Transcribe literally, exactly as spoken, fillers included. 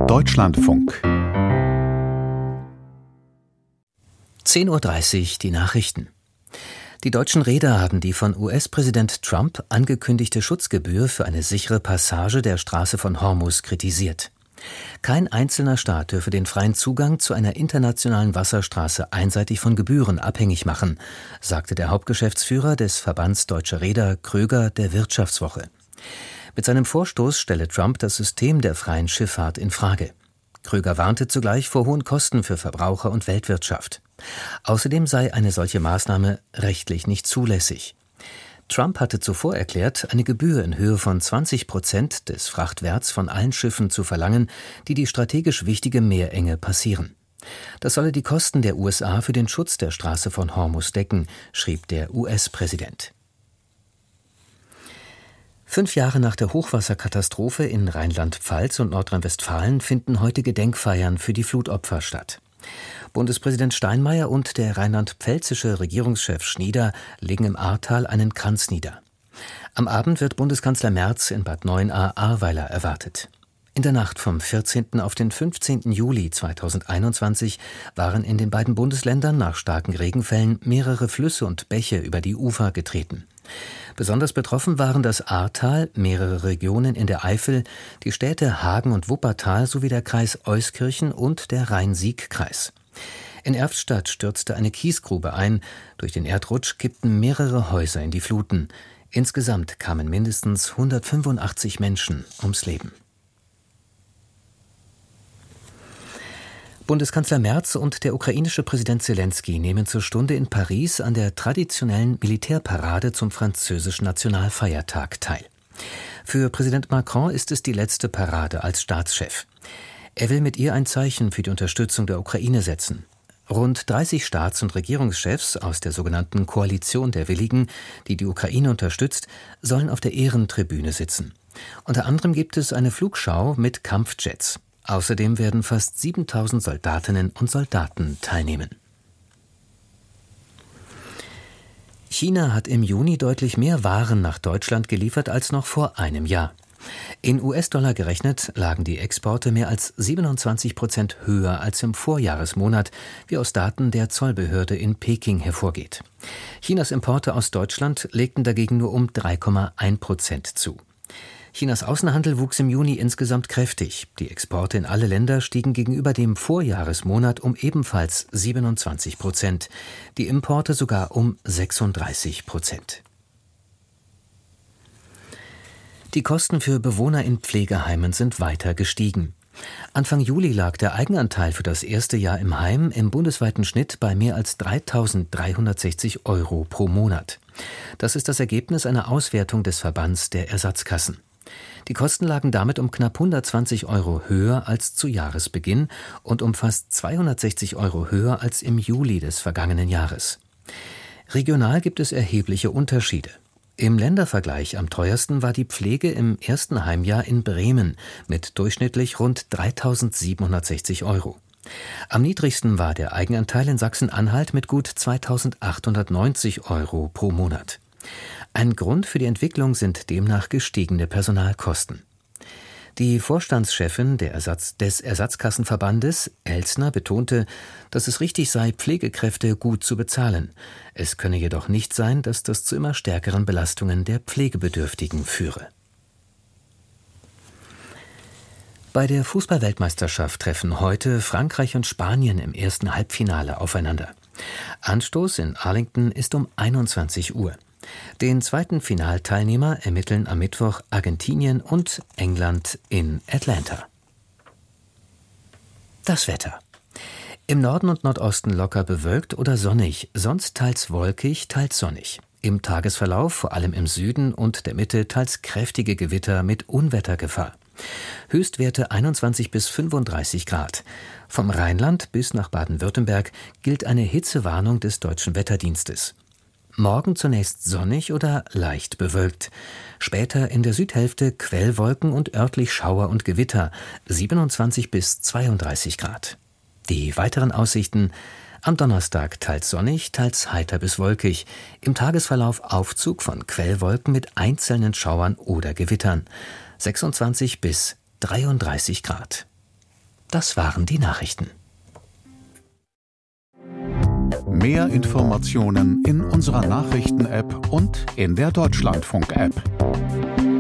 Deutschlandfunk. zehn Uhr dreißig, die Nachrichten. Die deutschen Reeder haben die von U S-Präsident Trump angekündigte Schutzgebühr für eine sichere Passage der Straße von Hormuz kritisiert. Kein einzelner Staat dürfe den freien Zugang zu einer internationalen Wasserstraße einseitig von Gebühren abhängig machen, sagte der Hauptgeschäftsführer des Verbands Deutscher Reeder, Kröger, der Wirtschaftswoche. Mit seinem Vorstoß stelle Trump das System der freien Schifffahrt in Frage. Kröger warnte zugleich vor hohen Kosten für Verbraucher und Weltwirtschaft. Außerdem sei eine solche Maßnahme rechtlich nicht zulässig. Trump hatte zuvor erklärt, eine Gebühr in Höhe von zwanzig Prozent des Frachtwerts von allen Schiffen zu verlangen, die die strategisch wichtige Meerenge passieren. Das solle die Kosten der U S A für den Schutz der Straße von Hormuz decken, schrieb der U S-Präsident. Fünf Jahre nach der Hochwasserkatastrophe in Rheinland-Pfalz und Nordrhein-Westfalen finden heute Gedenkfeiern für die Flutopfer statt. Bundespräsident Steinmeier und der rheinland-pfälzische Regierungschef Schnieder legen im Ahrtal einen Kranz nieder. Am Abend wird Bundeskanzler Merz in Bad Neuenahr-Ahrweiler erwartet. In der Nacht vom vierzehnten auf den fünfzehnten Juli zweitausendeinundzwanzig waren in den beiden Bundesländern nach starken Regenfällen mehrere Flüsse und Bäche über die Ufer getreten. Besonders betroffen waren das Ahrtal, mehrere Regionen in der Eifel, die Städte Hagen und Wuppertal sowie der Kreis Euskirchen und der Rhein-Sieg-Kreis. In Erftstadt stürzte eine Kiesgrube ein. Durch den Erdrutsch kippten mehrere Häuser in die Fluten. Insgesamt kamen mindestens hundertfünfundachtzig Menschen ums Leben. Bundeskanzler Merz und der ukrainische Präsident Selenskyj nehmen zur Stunde in Paris an der traditionellen Militärparade zum französischen Nationalfeiertag teil. Für Präsident Macron ist es die letzte Parade als Staatschef. Er will mit ihr ein Zeichen für die Unterstützung der Ukraine setzen. Rund dreißig Staats- und Regierungschefs aus der sogenannten Koalition der Willigen, die die Ukraine unterstützt, sollen auf der Ehrentribüne sitzen. Unter anderem gibt es eine Flugschau mit Kampfjets. Außerdem werden fast siebentausend Soldatinnen und Soldaten teilnehmen. China hat im Juni deutlich mehr Waren nach Deutschland geliefert als noch vor einem Jahr. In U S-Dollar gerechnet lagen die Exporte mehr als siebenundzwanzig Prozent höher als im Vorjahresmonat, wie aus Daten der Zollbehörde in Peking hervorgeht. Chinas Importe aus Deutschland legten dagegen nur um drei Komma eins Prozent zu. Chinas Außenhandel wuchs im Juni insgesamt kräftig. Die Exporte in alle Länder stiegen gegenüber dem Vorjahresmonat um ebenfalls siebenundzwanzig Prozent, die Importe sogar um sechsunddreißig Prozent. Die Kosten für Bewohner in Pflegeheimen sind weiter gestiegen. Anfang Juli lag der Eigenanteil für das erste Jahr im Heim im bundesweiten Schnitt bei mehr als dreitausenddreihundertsechzig Euro pro Monat. Das ist das Ergebnis einer Auswertung des Verbands der Ersatzkassen. Die Kosten lagen damit um knapp hundertzwanzig Euro höher als zu Jahresbeginn und um fast zweihundertsechzig Euro höher als im Juli des vergangenen Jahres. Regional gibt es erhebliche Unterschiede. Im Ländervergleich am teuersten war die Pflege im ersten Heimjahr in Bremen mit durchschnittlich rund dreitausendsiebenhundertsechzig Euro. Am niedrigsten war der Eigenanteil in Sachsen-Anhalt mit gut zweitausendachthundertneunzig Euro pro Monat. Ein Grund für die Entwicklung sind demnach gestiegene Personalkosten. Die Vorstandschefin der Ersatz- des Ersatzkassenverbandes, Elsner, betonte, dass es richtig sei, Pflegekräfte gut zu bezahlen. Es könne jedoch nicht sein, dass das zu immer stärkeren Belastungen der Pflegebedürftigen führe. Bei der Fußball-Weltmeisterschaft treffen heute Frankreich und Spanien im ersten Halbfinale aufeinander. Anstoß in Arlington ist um einundzwanzig Uhr. Den zweiten Finalteilnehmer ermitteln am Mittwoch Argentinien und England in Atlanta. Das Wetter. Im Norden und Nordosten locker bewölkt oder sonnig, sonst teils wolkig, teils sonnig. Im Tagesverlauf, vor allem im Süden und der Mitte, teils kräftige Gewitter mit Unwettergefahr. Höchstwerte einundzwanzig bis fünfunddreißig Grad. Vom Rheinland bis nach Baden-Württemberg gilt eine Hitzewarnung des Deutschen Wetterdienstes. Morgen zunächst sonnig oder leicht bewölkt. Später in der Südhälfte Quellwolken und örtlich Schauer und Gewitter, siebenundzwanzig bis zweiunddreißig Grad. Die weiteren Aussichten: am Donnerstag teils sonnig, teils heiter bis wolkig. Im Tagesverlauf Aufzug von Quellwolken mit einzelnen Schauern oder Gewittern, sechsundzwanzig bis dreiunddreißig Grad. Das waren die Nachrichten. Mehr Informationen in unserer Nachrichten-App und in der Deutschlandfunk-App.